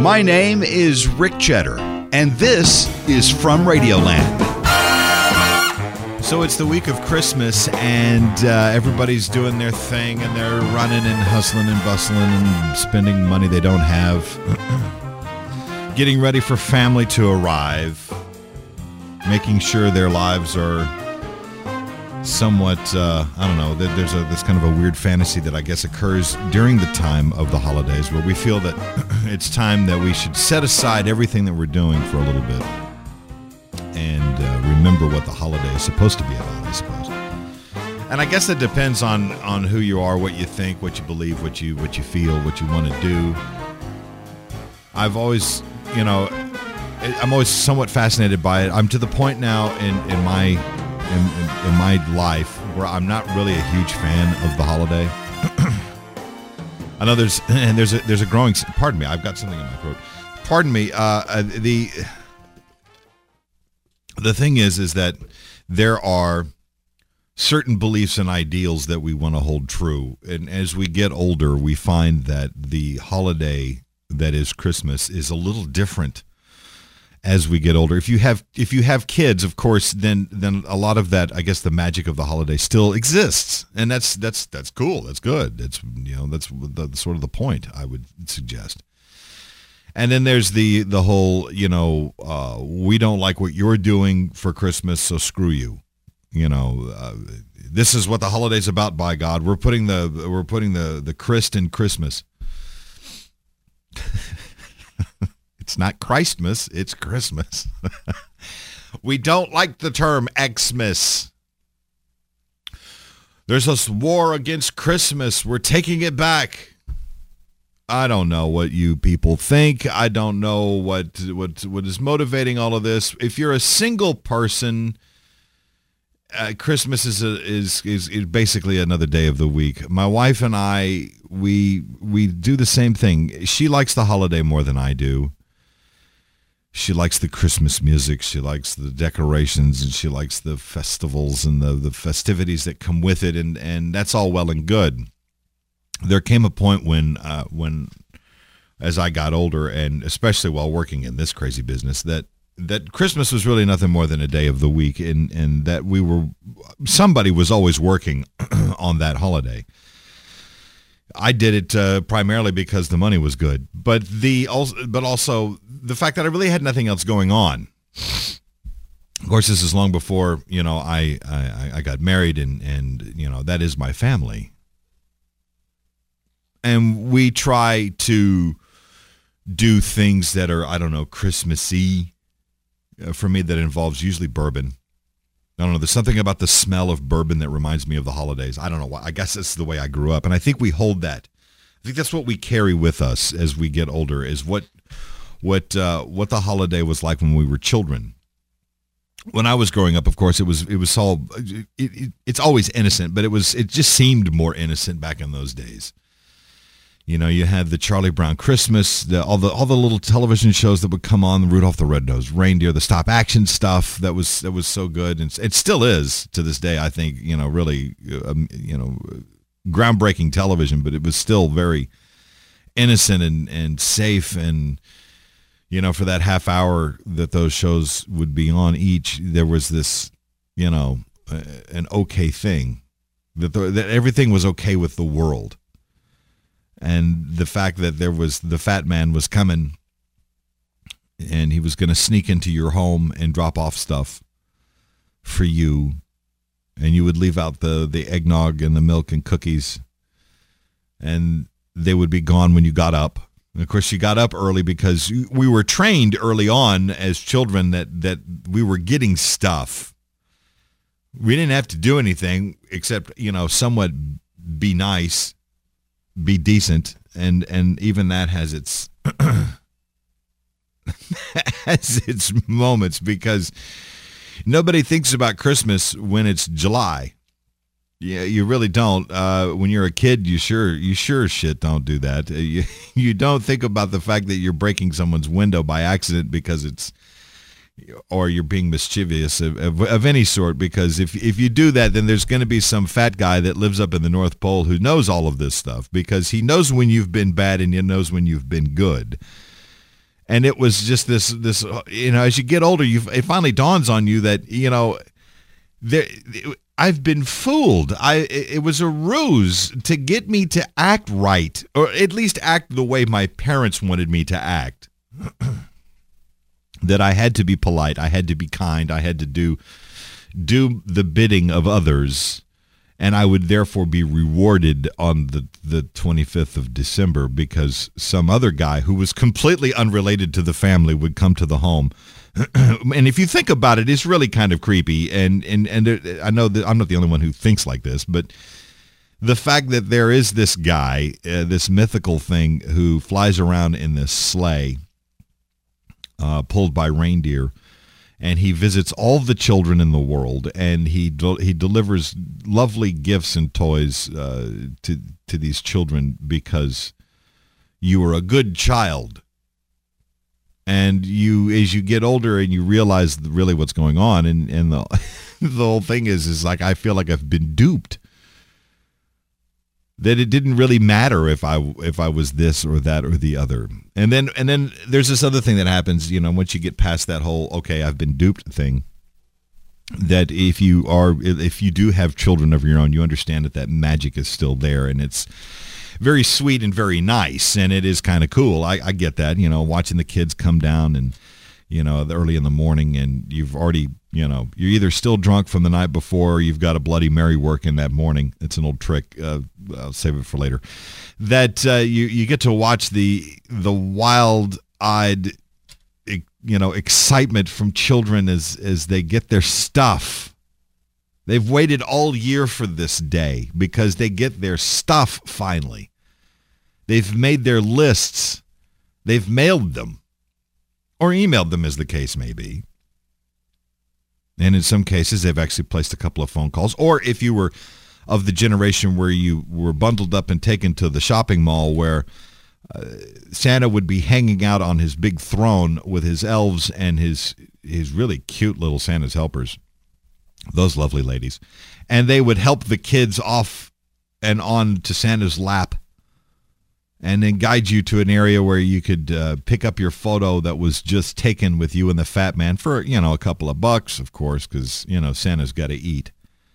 My name is Rick Cheddar, and this is From Radioland. So it's the week of Christmas, and everybody's doing their thing, and they're running and hustling and bustling and spending money they don't have, getting ready for family to arrive, making sure their lives are somewhat, there's this kind of a weird fantasy that I guess occurs during the time of the holidays where we feel that it's time that we should set aside everything that we're doing for a little bit and remember what the holiday is supposed to be about, I suppose. And I guess it depends on who you are, what you think, what you believe, what you feel, what you want to do. I've always, I'm always somewhat fascinated by it. I'm to the point now in my life where I'm not really a huge fan of the holiday. I know there's a growing. Pardon me, I've got something in my throat. Pardon me. The thing is that there are certain beliefs and ideals that we want to hold true, and as we get older, we find that the holiday that is Christmas is a little different. As we get older, if you have kids, of course, then a lot of that, I guess, the magic of the holiday still exists, and that's cool. That's good. That's that's the sort of the point, I would suggest. And then there's the whole we don't like what you're doing for Christmas, so screw you. This is what the holiday's about. By God, we're putting the Christ in Christmas. It's not Christmas, it's Christmas. We don't like the term Xmas. There's this war against Christmas. We're taking it back. I don't know what you people think. I don't know what is motivating all of this. If you're a single person, Christmas is basically another day of the week. My wife and I, we do the same thing. She likes the holiday more than I do. She likes the Christmas music, she likes the decorations, and she likes the festivals and the festivities that come with it, and that's all well and good. There came a point when as I got older, and especially while working in this crazy business, that Christmas was really nothing more than a day of the week, and that somebody was always working on that holiday. I did it primarily because the money was good, but also the fact that I really had nothing else going on. Of course, this is long before I got married, and that is my family, and we try to do things that are Christmassy. For me, that involves usually bourbon. I don't know. There's something about the smell of bourbon that reminds me of the holidays. I don't know why. I guess that's the way I grew up, and I think we hold that. I think that's what we carry with us as we get older. Is what the holiday was like when we were children. When I was growing up, of course, it's always innocent, but it just seemed more innocent back in those days. You had the Charlie Brown Christmas, all the little television shows that would come on, Rudolph the Red-Nosed Reindeer, the stop action stuff that was so good, and it still is to this day. I think really groundbreaking television, but it was still very innocent and safe, and for that half hour that those shows would be on each, there was this an okay thing that everything was okay with the world. And the fact that the fat man was coming and he was going to sneak into your home and drop off stuff for you, and you would leave out the eggnog and the milk and cookies, and they would be gone when you got up. And of course, you got up early because we were trained early on as children that we were getting stuff. We didn't have to do anything except, somewhat be nice, be decent, and even that has its moments, because nobody thinks about Christmas when it's July. Yeah, you really don't. When you're a kid, you sure as shit don't do that. You don't think about the fact that you're breaking someone's window by accident or you're being mischievous of any sort, because if you do that, then there's going to be some fat guy that lives up in the North Pole who knows all of this stuff, because he knows when you've been bad and he knows when you've been good. And it was just this, as you get older, it finally dawns on you that, I've been fooled. It was a ruse to get me to act right, or at least act the way my parents wanted me to act. That I had to be polite, I had to be kind, I had to do the bidding of others, and I would therefore be rewarded on the 25th of December because some other guy who was completely unrelated to the family would come to the home. And if you think about it, it's really kind of creepy. And I know that I'm not the only one who thinks like this, but the fact that there is this guy, this mythical thing who flies around in this sleigh, pulled by reindeer, and he visits all the children in the world, and he delivers lovely gifts and toys to these children because you are a good child. And as you get older and you realize really what's going on, and the the whole thing is like I feel like I've been duped. That it didn't really matter if I was this or that or the other. And then there's this other thing that happens, once you get past that whole okay, I've been duped thing. That if you do have children of your own, you understand that magic is still there, and it's very sweet and very nice, and it is kind of cool. I get that, watching the kids come down and, early in the morning, and you've already, you're either still drunk from the night before or you've got a Bloody Mary working that morning. It's an old trick. I'll save it for later. That you get to watch the wild-eyed, excitement from children as they get their stuff. They've waited all year for this day because they get their stuff finally. They've made their lists. They've mailed them or emailed them, as the case may be. And in some cases, they've actually placed a couple of phone calls. Or if you were of the generation where you were bundled up and taken to the shopping mall where Santa would be hanging out on his big throne with his elves and his really cute little Santa's helpers. Those lovely ladies. And they would help the kids off and on to Santa's lap and then guide you to an area where you could pick up your photo that was just taken with you and the fat man for, a couple of bucks, of course, because, Santa's got to eat.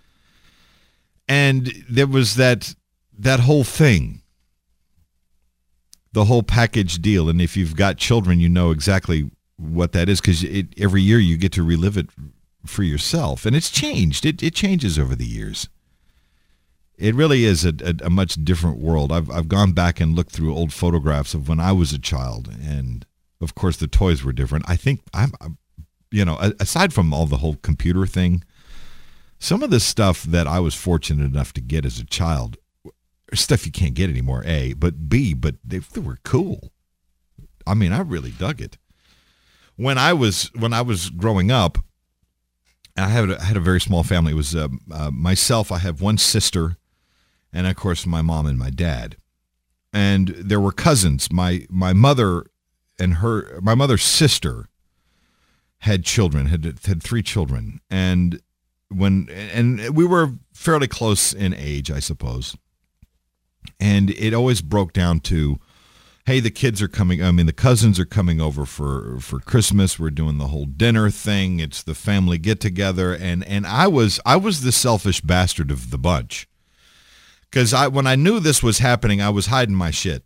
And there was that whole thing, the whole package deal. And if you've got children, you know exactly what that is because every year you get to relive it for yourself. And it's changed. It changes over the years. It really is a much different world. I've gone back and looked through old photographs of when I was a child, and of course the toys were different. I think I'm aside from all the whole computer thing, some of the stuff that I was fortunate enough to get as a child, stuff you can't get anymore, A, but B, but they were cool. I mean, I really dug it. When I was growing up, I had a very small family. It was myself. I have one sister, and of course my mom and my dad. And there were cousins. My mother and my mother's sister had children. Had 3 children, and we were fairly close in age, I suppose. And it always broke down to, hey, the kids are coming. I mean, the cousins are coming over for Christmas. We're doing the whole dinner thing. It's the family get together, and I was the selfish bastard of the bunch, because when I knew this was happening, I was hiding my shit.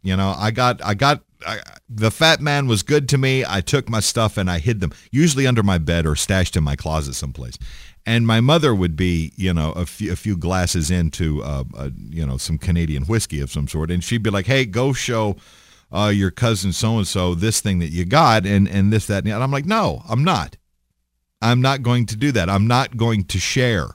The fat man was good to me. I took my stuff and I hid them, usually under my bed or stashed in my closet someplace. And my mother would be, a few glasses into, some Canadian whiskey of some sort, and she'd be like, "Hey, go show your cousin so-and-so this thing that you got and this, that, and I'm like, no, I'm not. I'm not going to do that. I'm not going to share.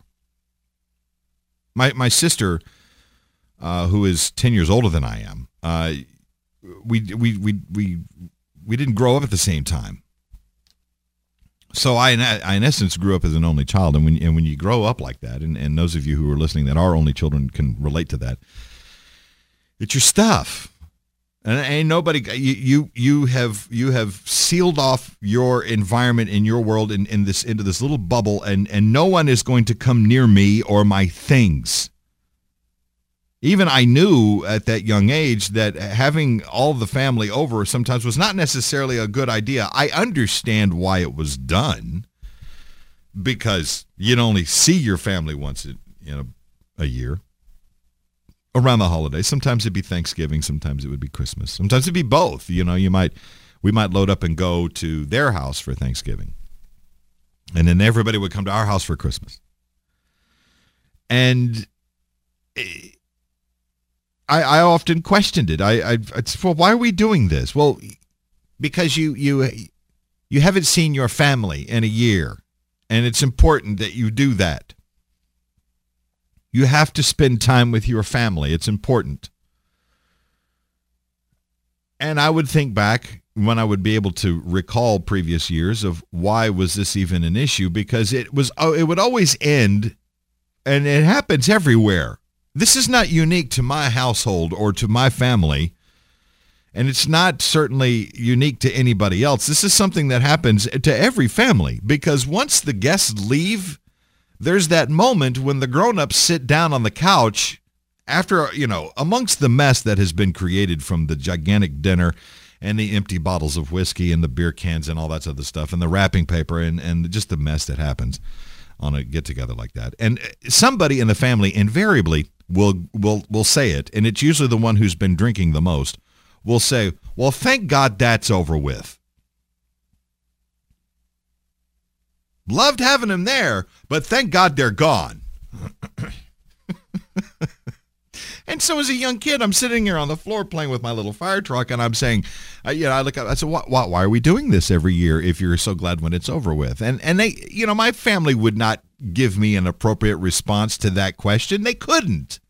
My sister, who is 10 years older than I am, we didn't grow up at the same time. So I in essence grew up as an only child, and when you grow up like that, and those of you who are listening that are only children can relate to that, it's your stuff. And ain't nobody, you have sealed off your environment in your world into this little bubble, and no one is going to come near me or my things. Even I knew at that young age that having all the family over sometimes was not necessarily a good idea. I understand why it was done, because you'd only see your family once a year around the holidays. Sometimes it'd be Thanksgiving, sometimes it would be Christmas, sometimes it'd be both. We might load up and go to their house for Thanksgiving, and then everybody would come to our house for Christmas. And I often questioned it. Well, why are we doing this? Well, because you haven't seen your family in a year, and it's important that you do that. You have to spend time with your family. It's important. And I would think back when I would be able to recall previous years of why was this even an issue, because it would always end, and it happens everywhere. This is not unique to my household or to my family, and it's not certainly unique to anybody else. This is something that happens to every family, because once the guests leave, there's that moment when the grown-ups sit down on the couch after, amongst the mess that has been created from the gigantic dinner and the empty bottles of whiskey and the beer cans and all that other stuff and the wrapping paper and just the mess that happens on a get-together like that. And somebody in the family invariably will say it, and it's usually the one who's been drinking the most, will say, well, thank God that's over with. Loved having them there, but thank God they're gone. And so as a young kid, I'm sitting here on the floor playing with my little fire truck, and I'm saying, I look up, I said, why are we doing this every year if you're so glad when it's over with? And they, my family would not give me an appropriate response to that question. They couldn't.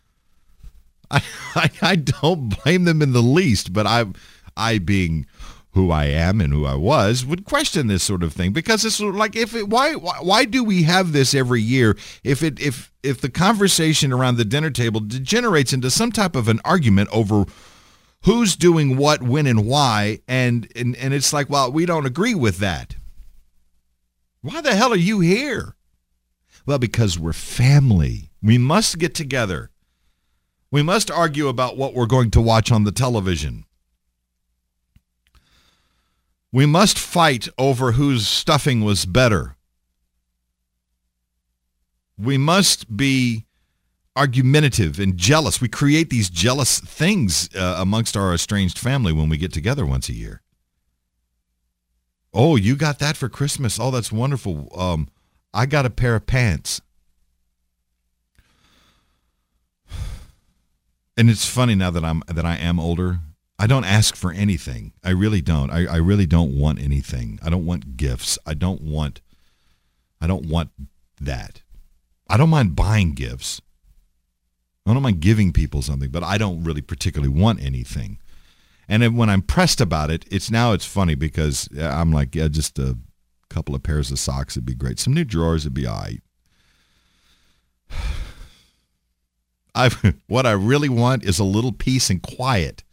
I don't blame them in the least, but I being who I am and who I was, would question this sort of thing, because it's like, why do we have this every year if the conversation around the dinner table degenerates into some type of an argument over who's doing what, when, and why, and it's like, well, we don't agree with that. Why the hell are you here? Well, because we're family. We must get together. We must argue about what we're going to watch on the television. We must fight over whose stuffing was better. We must be argumentative and jealous. We create these jealous things amongst our estranged family when we get together once a year. Oh, you got that for Christmas. Oh, that's wonderful. I got a pair of pants. And it's funny now that I am older. I don't ask for anything. I really don't. I really don't want anything. I don't want gifts. I don't want that. I don't mind buying gifts. I don't mind giving people something, but I don't really particularly want anything. And then when I'm pressed about it, it's funny because I'm like, yeah, just a couple of pairs of socks would be great. Some new drawers would be all right. What I really want is a little peace and quiet.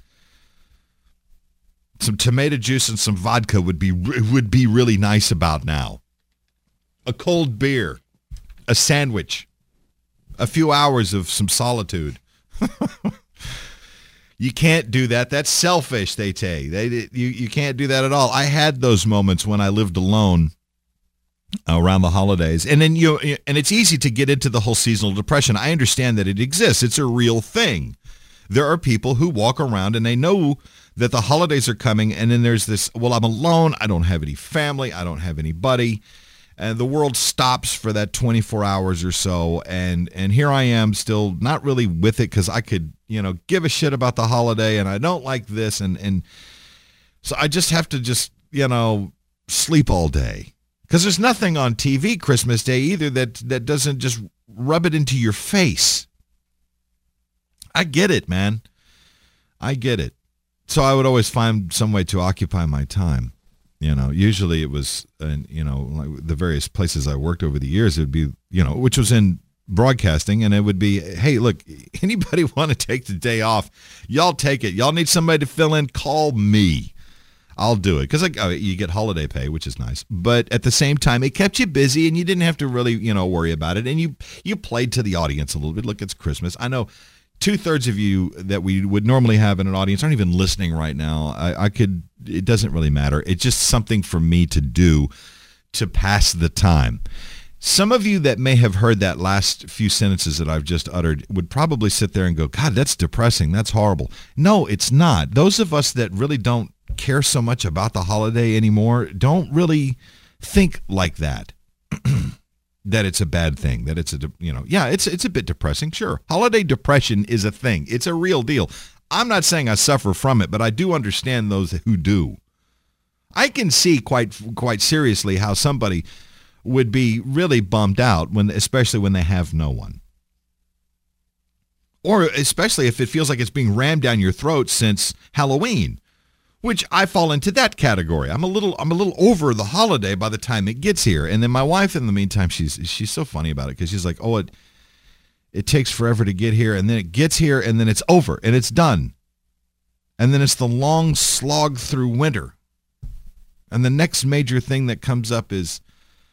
Some tomato juice and some vodka would be really nice about now. A cold beer, a sandwich, a few hours of some solitude. You can't do that. That's selfish, they say. You can't do that at all. I had those moments when I lived alone around the holidays. And then and it's easy to get into the whole seasonal depression. I understand that it exists. It's a real thing. There are people who walk around and they know that the holidays are coming, and then there's this, well, I'm alone. I don't have any family. I don't have anybody. And the world stops for that 24 hours or so, and here I am still not really with it because I could, give a shit about the holiday, and I don't like this, and so I just have to sleep all day. Because there's nothing on TV Christmas Day either that doesn't just rub it into your face. I get it, man. I get it. So I would always find some way to occupy my time. Usually it was, like the various places I worked over the years, it would be, which was in broadcasting, and it would be, hey, look, anybody want to take the day off? Y'all take it. Y'all need somebody to fill in? Call me. I'll do it. Because you get holiday pay, which is nice. But at the same time, it kept you busy, and you didn't have to really, worry about it. And you played to the audience a little bit. Look, it's Christmas. I know 2/3 of you that we would normally have in an audience aren't even listening right now. It doesn't really matter. It's just something for me to do to pass the time. Some of you that may have heard that last few sentences that I've just uttered would probably sit there and go, God, that's depressing. That's horrible. No, it's not. Those of us that really don't care so much about the holiday anymore don't really think like that, that it's a bad thing, that it's it's a bit depressing. Sure. Holiday depression is a thing. It's a real deal. I'm not saying I suffer from it, but I do understand those who do. I can see quite seriously how somebody would be really bummed out especially when they have no one. Or especially if it feels like it's being rammed down your throat since Halloween, which I fall into that category. I'm a little over the holiday by the time it gets here. And then my wife, in the meantime, she's so funny about it because she's like, oh, it takes forever to get here, and then it gets here, and then it's over, and it's done. And then it's the long slog through winter. And the next major thing that comes up is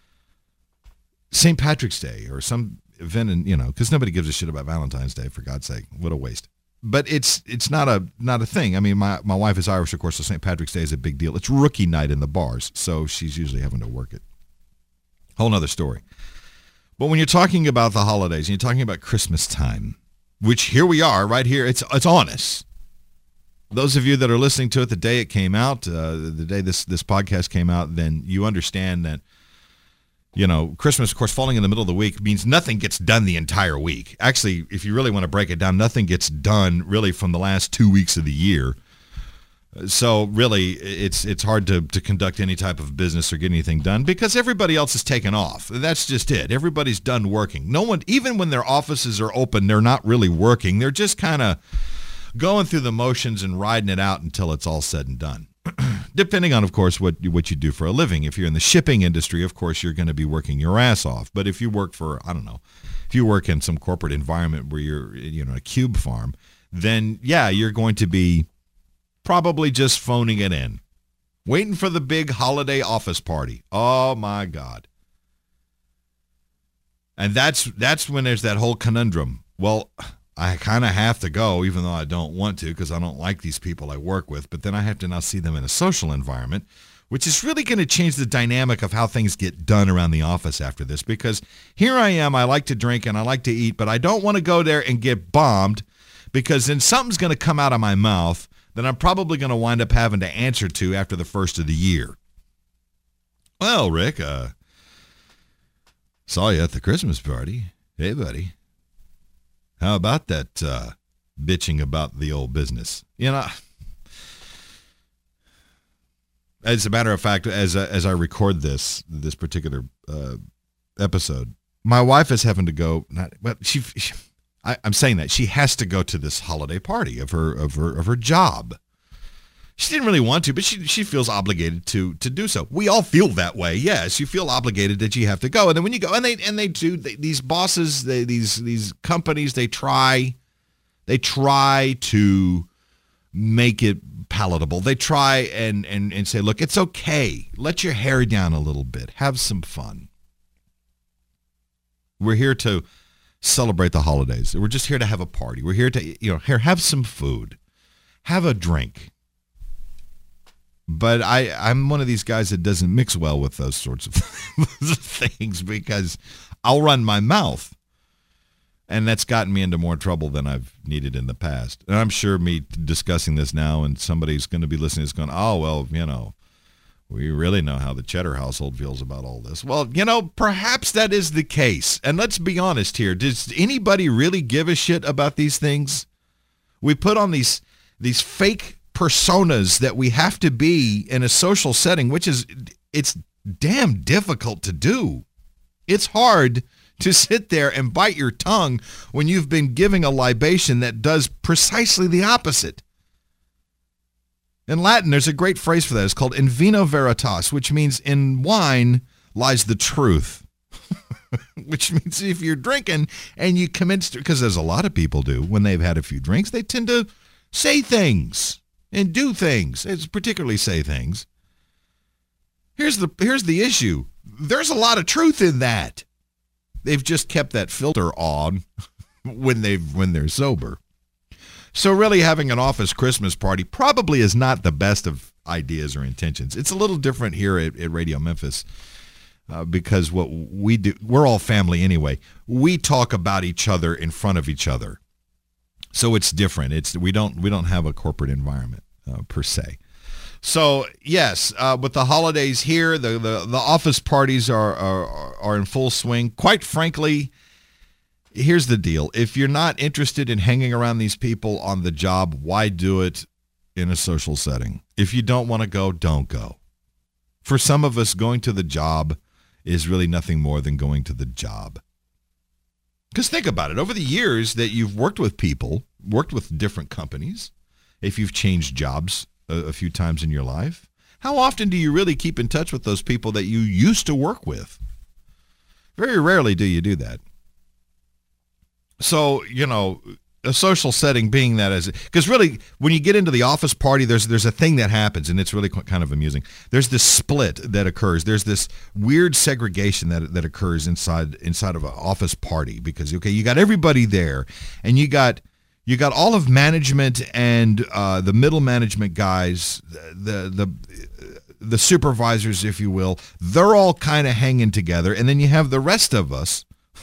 St. Patrick's Day or some event, and because nobody gives a shit about Valentine's Day, for God's sake. What a waste. But it's not a thing. I mean, my wife is Irish, of course, so St. Patrick's Day is a big deal. It's rookie night in the bars, so she's usually having to work it. Whole nother story. But when you're talking about the holidays, and you're talking about Christmas time, which here we are, right here, it's on us. Those of you that are listening to it the day it came out, the day this podcast came out, then you understand that, Christmas, of course, falling in the middle of the week means nothing gets done the entire week. Actually, if you really want to break it down, nothing gets done really from the last 2 weeks of the year. So really, it's hard to conduct any type of business or get anything done because everybody else is taken off. That's just it. Everybody's done working. No one, even when their offices are open, they're not really working. They're just kind of going through the motions and riding it out until it's all said and done. Depending on, of course, what you do for a living. If you're in the shipping industry, of course, you're going to be working your ass off. But if you work for, I don't know, if you work in some corporate environment where you're, a cube farm, then, yeah, you're going to be probably just phoning it in, waiting for the big holiday office party. Oh, my God. And that's when there's that whole conundrum. Well, I kind of have to go, even though I don't want to, because I don't like these people I work with. But then I have to now see them in a social environment, which is really going to change the dynamic of how things get done around the office after this. Because here I am, I like to drink and I like to eat, but I don't want to go there and get bombed because then something's going to come out of my mouth that I'm probably going to wind up having to answer to after the first of the year. Well, Rick, saw you at the Christmas party. Hey, buddy. How about that bitching about the old business? As a matter of fact, as I record this particular episode, my wife is having to go. I'm saying that she has to go to this holiday party of her job. She didn't really want to, but she feels obligated to do so. We all feel that way. Yes, you feel obligated that you have to go. And then when you go, and they do, these bosses, these companies, they try to make it palatable. They try and say, look, it's okay. Let your hair down a little bit. Have some fun. We're here to celebrate the holidays. We're just here to have a party. We're here to, have some food. Have a drink. But I'm one of these guys that doesn't mix well with those sorts of things because I'll run my mouth. And that's gotten me into more trouble than I've needed in the past. And I'm sure me discussing this now and somebody's going to be listening is going, oh, well, we really know how the Cheddar household feels about all this. Well, perhaps that is the case. And let's be honest here. Does anybody really give a shit about these things? We put on these fake personas that we have to be in a social setting, it's damn difficult to do. It's hard to sit there and bite your tongue when you've been giving a libation that does precisely the opposite. In Latin, there's a great phrase for that. It's called in vino veritas, which means in wine lies the truth. Which means if you're drinking and you commence to, because as a lot of people do, when they've had a few drinks, they tend to say things and do things. It's particularly say things. Here's the issue. There's a lot of truth in that. They've just kept that filter on when they're sober. So really having an office Christmas party probably is not the best of ideas or intentions. It's a little different here at Radio Memphis because what we do, we're all family anyway. We talk about each other in front of each other. So it's different. We don't have a corporate environment per se. So yes, with the holidays here, the office parties are in full swing. Quite frankly, here's the deal. If you're not interested in hanging around these people on the job, why do it in a social setting? If you don't want to go, don't go. For some of us, going to the job is really nothing more than going to the job. Because think about it. Over the years that you've worked with people, worked with different companies, if you've changed jobs a few times in your life, how often do you really keep in touch with those people that you used to work with? Very rarely do you do that. So, a social setting being that as, because really when you get into the office party, there's a thing that happens, and it's really kind of amusing. There's this split that occurs. There's this weird segregation that occurs inside of an office party because, okay, you got everybody there, and you got all of management and the middle management guys, the supervisors, if you will. They're all kind of hanging together, and then you have the rest of us,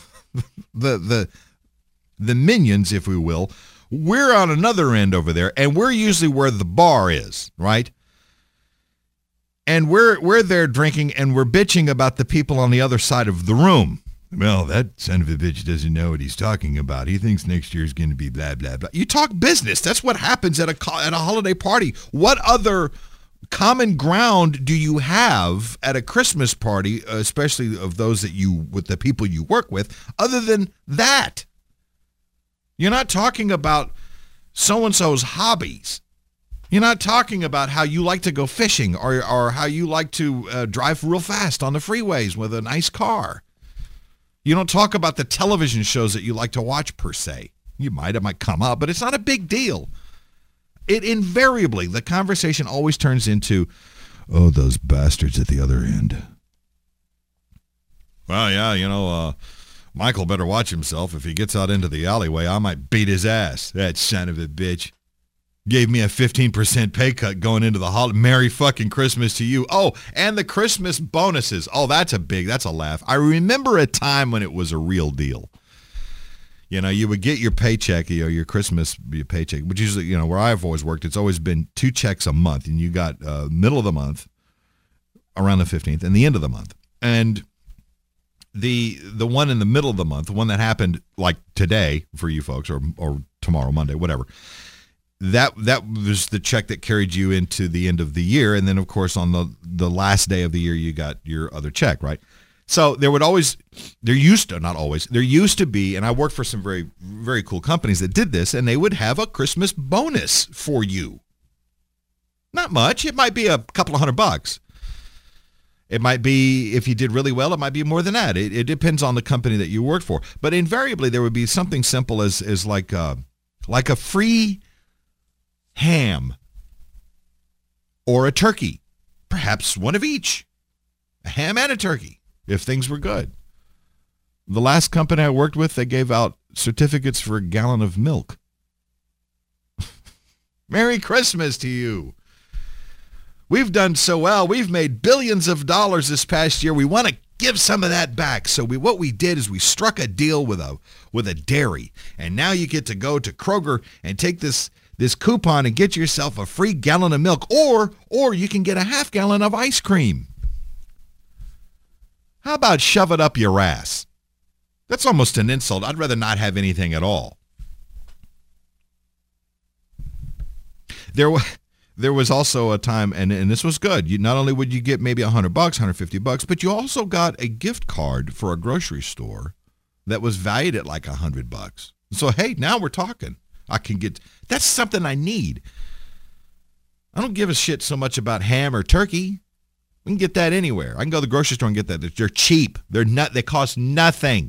the minions, if we will. We're on another end over there, and we're usually where the bar is, right? And we're there drinking, and we're bitching about the people on the other side of the room. Well, that son of a bitch doesn't know what he's talking about. He thinks next year is going to be blah, blah, blah. You talk business. That's what happens at a holiday party. What other common ground do you have at a Christmas party, especially of those with the people you work with, other than that? You're not talking about so-and-so's hobbies. You're not talking about how you like to go fishing or how you like to drive real fast on the freeways with a nice car. You don't talk about the television shows that you like to watch per se. It might come up, but it's not a big deal. It invariably, the conversation always turns into, oh, those bastards at the other end. Well, yeah, Michael better watch himself. If he gets out into the alleyway, I might beat his ass. That son of a bitch. Gave me a 15% pay cut going into the holiday. Merry fucking Christmas to you. Oh, and the Christmas bonuses. Oh, that's a laugh. I remember a time when it was a real deal. You would get your paycheck, your Christmas paycheck, which usually, where I've always worked, it's always been 2 checks a month. And you got middle of the month, around the 15th, and the end of the month. And the one in the middle of the month, the one that happened like today for you folks, or tomorrow, Monday, whatever, that was the check that carried you into the end of the year. And then, of course, on the last day of the year, you got your other check, right? So there used to be, and I worked for some very, very cool companies that did this, and they would have a Christmas bonus for you. Not much. It might be a couple of $100. It might be, if you did really well, it might be more than that. It depends on the company that you worked for. But invariably, there would be something simple as like a free ham or a turkey, perhaps one of each, a ham and a turkey, if things were good. The last company I worked with, they gave out certificates for a gallon of milk. Merry Christmas to you. We've done so well. We've made billions of dollars this past year. We want to give some of that back. So what we did is we struck a deal with a dairy. And now you get to go to Kroger and take this coupon and get yourself a free gallon of milk, or you can get a half gallon of ice cream. How about shove it up your ass? That's almost an insult. I'd rather not have anything at all. There was also a time, and this was good. Not only would you get maybe $100, $150, but you also got a gift card for a grocery store that was valued at like $100. So, hey, now we're talking. That's something I need. I don't give a shit so much about ham or turkey. We can get that anywhere. I can go to the grocery store and get that. They're cheap. They cost nothing.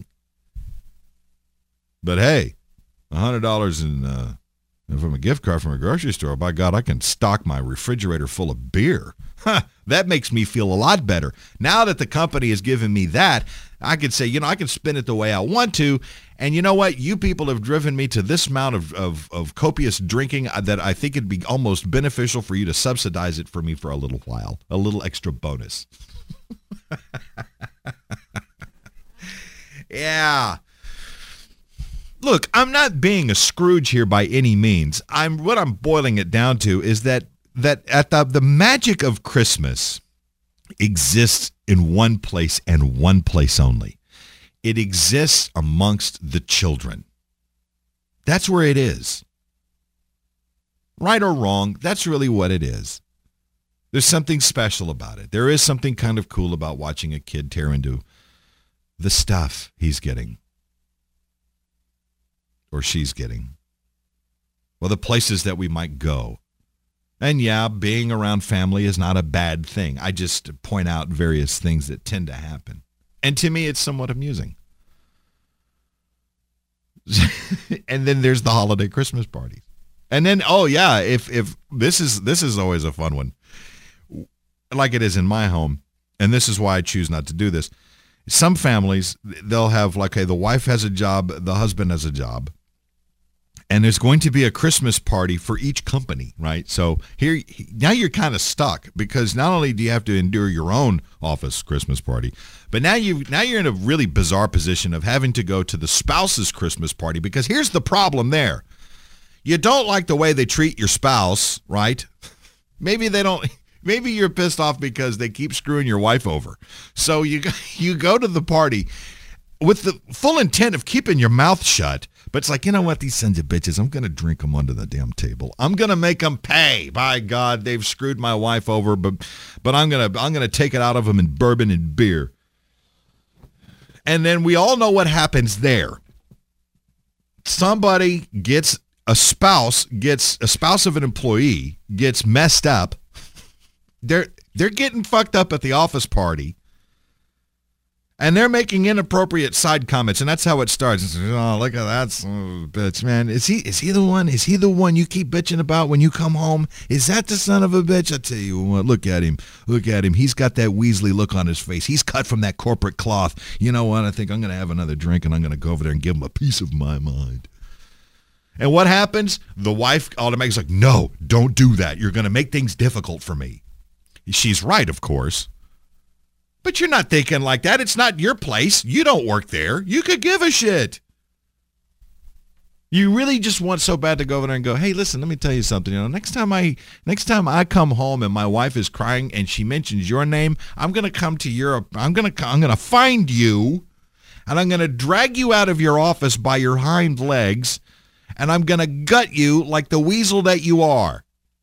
But hey, $100 from a gift card from a grocery store, by God, I can stock my refrigerator full of beer. That makes me feel a lot better. Now that the company has given me that, I could say, I can spin it the way I want to. And you know what? You people have driven me to this amount of copious drinking that I think it'd be almost beneficial for you to subsidize it for me for a little while, a little extra bonus. Yeah. Look, I'm not being a Scrooge here by any means. What I'm boiling it down to is that at the magic of Christmas exists in one place and one place only. It exists amongst the children. That's where it is. Right or wrong, that's really what it is. There's something special about it. There is something kind of cool about watching a kid tear into the stuff he's getting. Or she's getting. Well, the places that we might go. And yeah, being around family is not a bad thing. I just point out various things that tend to happen. And to me, it's somewhat amusing. And then there's the holiday Christmas parties. And then, oh yeah, if this is always a fun one. Like it is in my home. And this is why I choose not to do this. Some families, they'll have like, hey, the wife has a job, the husband has a job. And there's going to be a Christmas party for each company, right? So now you're kind of stuck because not only do you have to endure your own office Christmas party, but now you're in a really bizarre position of having to go to the spouse's Christmas party because here's the problem there. You don't like the way they treat your spouse, right? Maybe you're pissed off because they keep screwing your wife over. So you go to the party with the full intent of keeping your mouth shut. But it's like, you know what, these sons of bitches, I'm going to drink them under the damn table. I'm going to make them pay. By God, they've screwed my wife over, but I'm going to take it out of them in bourbon and beer. And then we all know what happens there. Somebody a spouse of an employee gets messed up. They're getting fucked up at the office party. And they're making inappropriate side comments, and that's how it starts. It's, oh, look at that son of a bitch, man. Is he the one? Is he the one you keep bitching about when you come home? Is that the son of a bitch? I tell you what, look at him. Look at him. He's got that Weasley look on his face. He's cut from that corporate cloth. You know what? I think I'm going to have another drink, and I'm going to go over there and give him a piece of my mind. And what happens? The wife automatically is like, no, don't do that. You're going to make things difficult for me. She's right, of course. But you're not thinking like that. It's not your place. You don't work there. You could give a shit. You really just want so bad to go over there and go, hey, listen, let me tell you something. Next time I come home and my wife is crying and she mentions your name, I'm going to come to Europe. I'm going to find you and I'm going to drag you out of your office by your hind legs and I'm going to gut you like the weasel that you are.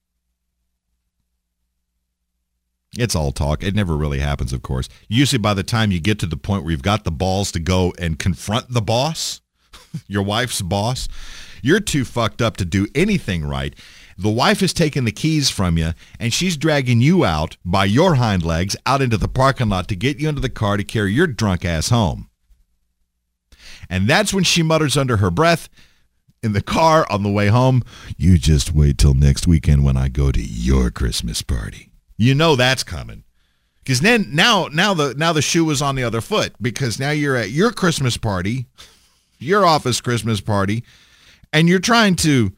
It's all talk. It never really happens, of course. Usually by the time you get to the point where you've got the balls to go and confront the boss, your wife's boss, you're too fucked up to do anything right. The wife has taken the keys from you, and she's dragging you out by your hind legs out into the parking lot to get you into the car to carry your drunk ass home. And that's when she mutters under her breath in the car on the way home, you just wait till next weekend when I go to your Christmas party. You know that's coming. Because then now the shoe is on the other foot because now you're at your Christmas party, your office Christmas party, and you're trying to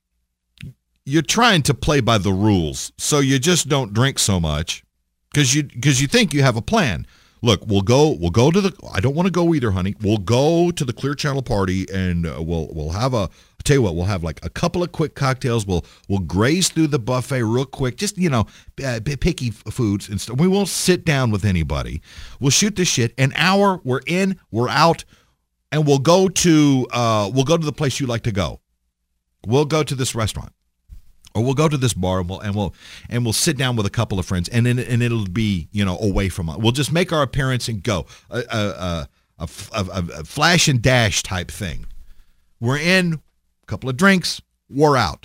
play by the rules. So you just don't drink so much because you think you have a plan. Look, we'll go to the, I don't want to go either, honey. We'll go to the Clear Channel party and we'll have I'll tell you what, we'll have like a couple of quick cocktails. We'll graze through the buffet real quick, just, picky foods and stuff. We won't sit down with anybody. We'll shoot the shit. An hour, we're in, we're out, and we'll go to the place you like to go. We'll go to this restaurant. Or we'll go to this bar and we'll sit down with a couple of friends and it'll be away from us. We'll just make our appearance and go a flash and dash type thing. We're in, a couple of drinks, we're out.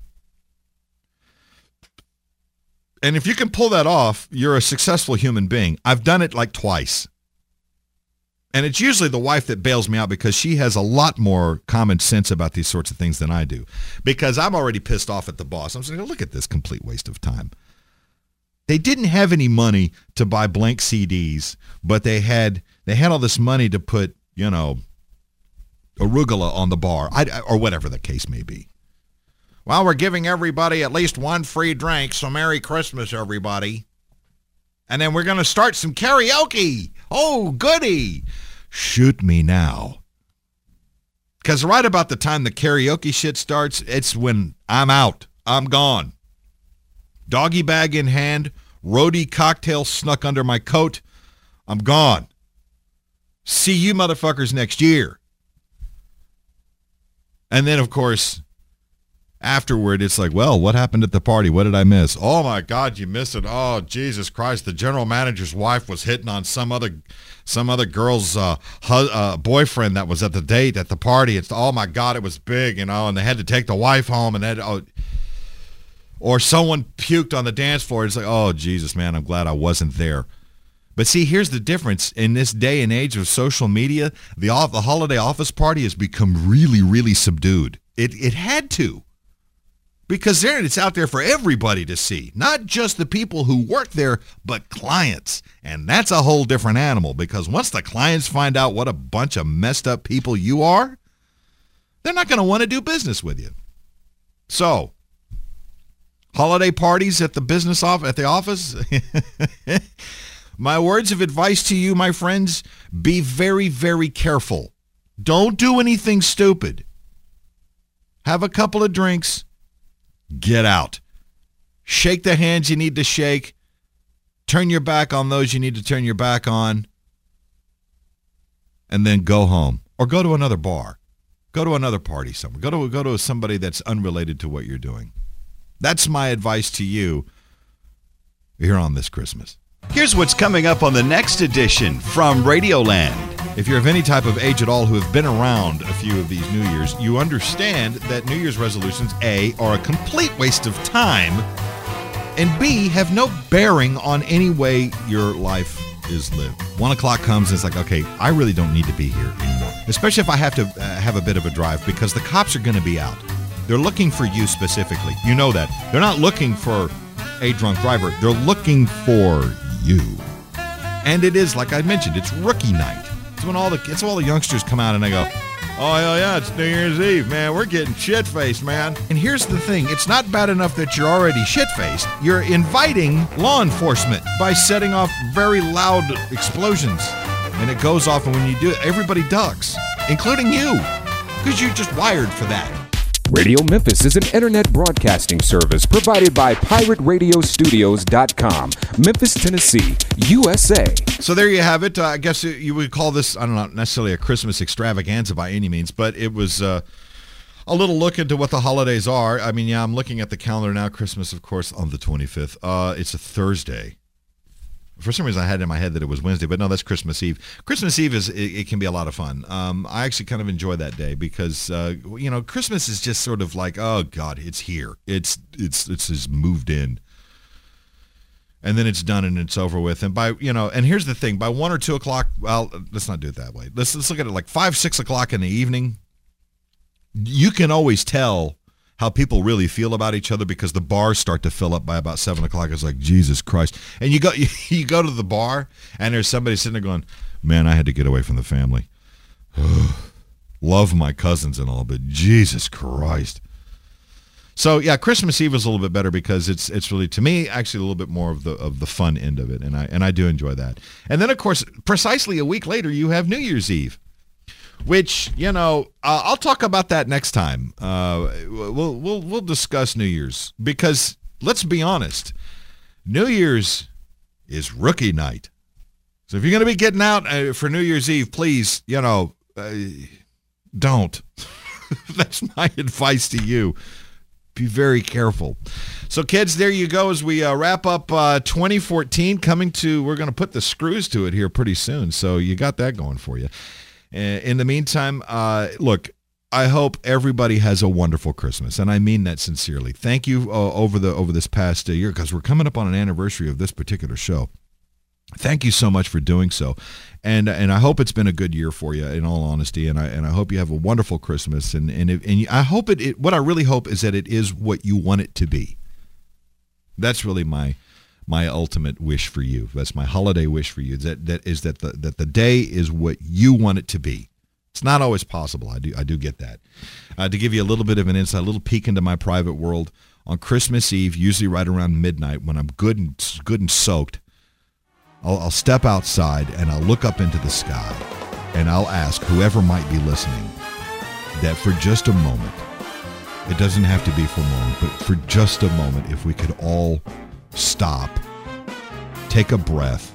And if you can pull that off, you're a successful human being. I've done it like twice. And it's usually the wife that bails me out because she has a lot more common sense about these sorts of things than I do. Because I'm already pissed off at the boss. I'm saying, look at this complete waste of time. They didn't have any money to buy blank CDs, but they had They had all this money to put, arugula on the bar, or whatever the case may be. Well, we're giving everybody at least one free drink, so Merry Christmas, everybody. And then we're going to start some karaoke. Oh, goody. Shoot me now. Because right about the time the karaoke shit starts, it's when I'm out. I'm gone. Doggy bag in hand, roadie cocktail snuck under my coat. I'm gone. See you motherfuckers next year. And then, of course, afterward, it's like, well, what happened at the party? What did I miss? Oh, my God, you missed it. Oh, Jesus Christ. The general manager's wife was hitting on some other girl's boyfriend that was at the date at the party. It's, oh, my God, it was big, and they had to take the wife home. Or someone puked on the dance floor. It's like, oh, Jesus, man, I'm glad I wasn't there. But see, here's the difference. In this day and age of social media, the holiday office party has become really, really subdued. It had to. Because it's out there for everybody to see. Not just the people who work there, but clients. And that's a whole different animal. Because once the clients find out what a bunch of messed up people you are, they're not going to want to do business with you. So, holiday parties at the office. My words of advice to you, my friends, be very, very careful. Don't do anything stupid. Have a couple of drinks. Get out. Shake the hands you need to shake. Turn your back on those you need to turn your back on. And then go home. Or go to another bar. Go to another party somewhere. Go to somebody that's unrelated to what you're doing. That's my advice to you here on this Christmas. Here's what's coming up on the next edition from Radioland. If you're of any type of age at all who have been around a few of these New Year's, you understand that New Year's resolutions, A, are a complete waste of time, and B, have no bearing on any way your life is lived. 1 o'clock comes and it's like, okay, I really don't need to be here anymore, especially if I have to have a bit of a drive, because the cops are going to be out. They're looking for you specifically. You know that. They're not looking for a drunk driver. They're looking for you. And it is, like I mentioned, it's rookie night. It's when all the youngsters come out and they go, oh, hell yeah, it's New Year's Eve, man. We're getting shit-faced, man. And here's the thing. It's not bad enough that you're already shit-faced. You're inviting law enforcement by setting off very loud explosions. And it goes off, and when you do it, everybody ducks, including you, because you're just wired for that. Radio Memphis is an internet broadcasting service provided by PirateRadioStudios.com, Memphis, Tennessee, USA. So there you have it. I guess you would call this, I don't know, necessarily a Christmas extravaganza by any means, but it was a little look into what the holidays are. I mean, yeah, I'm looking at the calendar now. Christmas, of course, on the 25th. It's a Thursday. For some reason, I had in my head that it was Wednesday, but no, that's Christmas Eve. Christmas Eve it can be a lot of fun. I actually kind of enjoy that day because Christmas is just sort of like, oh God, it's here. It's just moved in, and then it's done and it's over with. And and here's the thing: by 1 or 2 o'clock, well, let's not do it that way. Let's look at it like 5, 6 o'clock in the evening. You can always tell how people really feel about each other because the bars start to fill up by about 7 o'clock. It's like, Jesus Christ. And you go to the bar and there's somebody sitting there going, man, I had to get away from the family. Love my cousins and all, but Jesus Christ. So yeah, Christmas Eve is a little bit better because it's really, to me, actually a little bit more of the fun end of it. And I do enjoy that. And then of course, precisely a week later, you have New Year's Eve. Which, I'll talk about that next time. We'll discuss New Year's because let's be honest, New Year's is rookie night. So if you're going to be getting out for New Year's Eve, please, don't. That's my advice to you. Be very careful. So kids, there you go as we wrap up 2014 we're going to put the screws to it here pretty soon. So you got that going for you. In the meantime, look, I hope everybody has a wonderful Christmas, and I mean that sincerely. Thank you over this past year, because we're coming up on an anniversary of this particular show. Thank you so much for doing so, and I hope it's been a good year for you. In all honesty, and I hope you have a wonderful Christmas. And I hope what I really hope is that it is what you want it to be. That's really my my ultimate wish for you. That's my holiday wish for you. That the day is what you want it to be. It's not always possible. I do get that. To give you a little bit of an insight, a little peek into my private world, on Christmas Eve, usually right around midnight, when I'm good and soaked, I'll step outside and I'll look up into the sky and I'll ask whoever might be listening that for just a moment, it doesn't have to be for a moment, but for just a moment, if we could all stop, take a breath,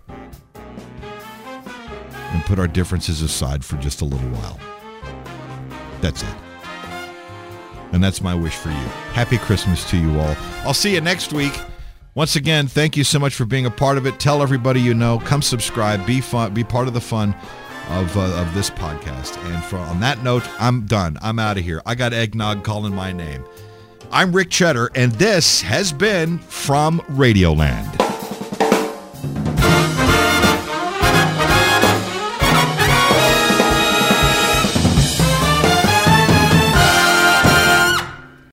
and put our differences aside for just a little while. That's it. And that's my wish for you. Happy Christmas to you all. I'll see you next week. Once again, thank you so much for being a part of it. Tell everybody you know. Come subscribe. Be part of the fun of this podcast. And on that note, I'm done. I'm out of here. I got eggnog calling my name. I'm Rick Cheddar, and this has been From Radioland.